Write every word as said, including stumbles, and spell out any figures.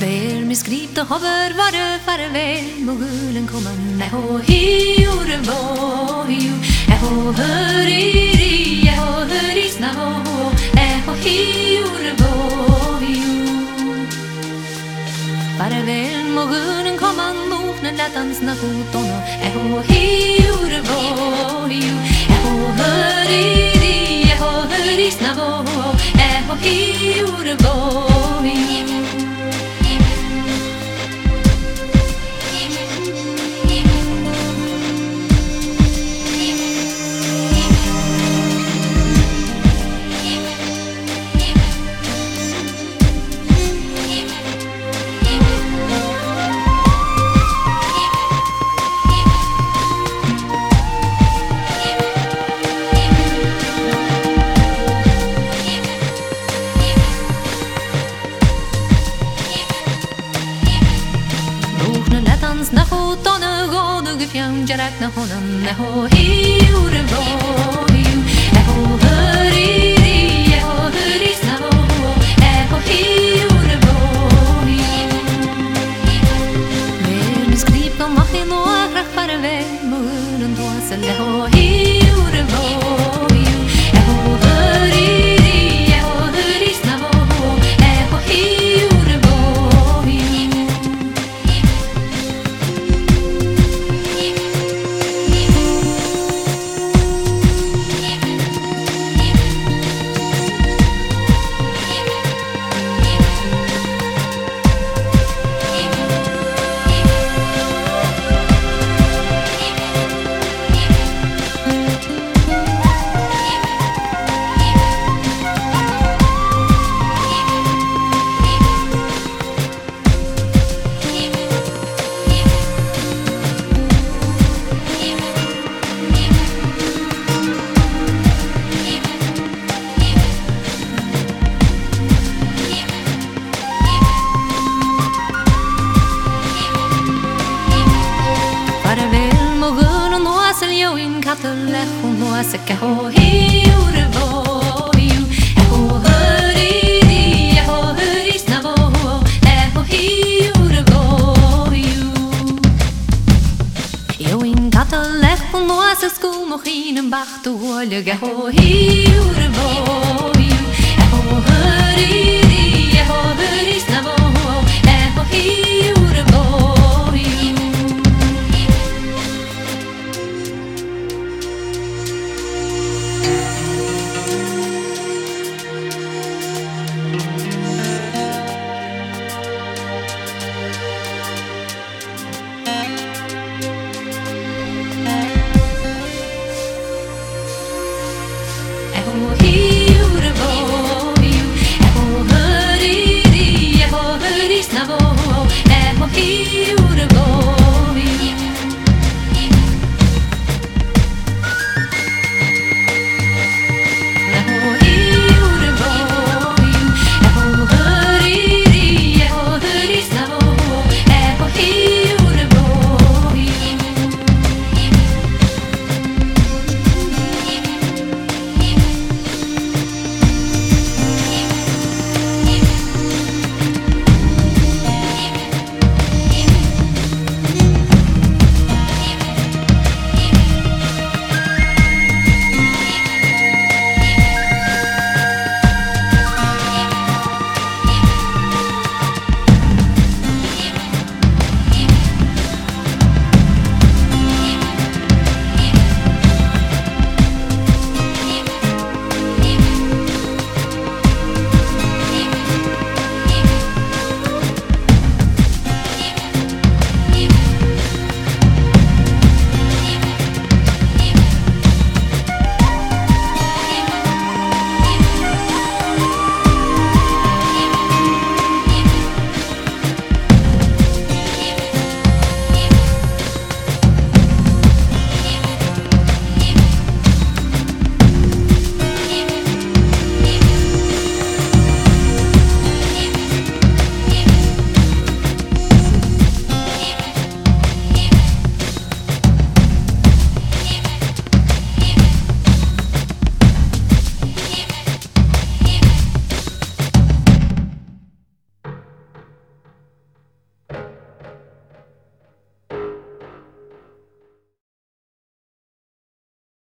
Vel mi skripte hover vare farvel mogulen kommen eho hiure vo hiu eho höriri eho höris na vo eho hiure vo hiu farvel mogulen kommen moknen lättans na fotono eho hiure vo hiu eho höriri eho höris na vo eho hiure vo hiu na fotono godu gefjam jarak na honan eho hiure vo hiu eho höriri eho höris na vo eho hiure vo hiu Vel mi skripte machin og akrach farvel mulen tåsel eho hiure vo hiu eho höriri eho höris na vo eho hiure vo hiu yo in kattle hon och säcka ho hiure vo hiu eho höriri eho höris na vo eho hiure vo hiu yo in kattle hon och säcka sko mochinen bach to ho hiure vo